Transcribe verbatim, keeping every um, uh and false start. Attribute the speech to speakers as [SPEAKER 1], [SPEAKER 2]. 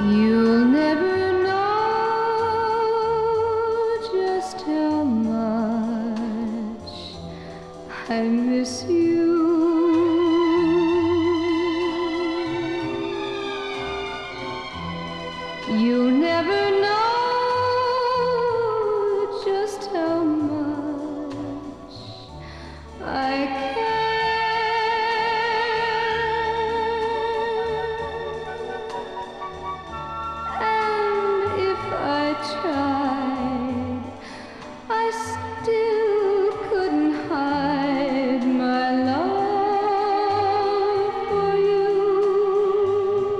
[SPEAKER 1] You'll never know just how much I miss you. You'll never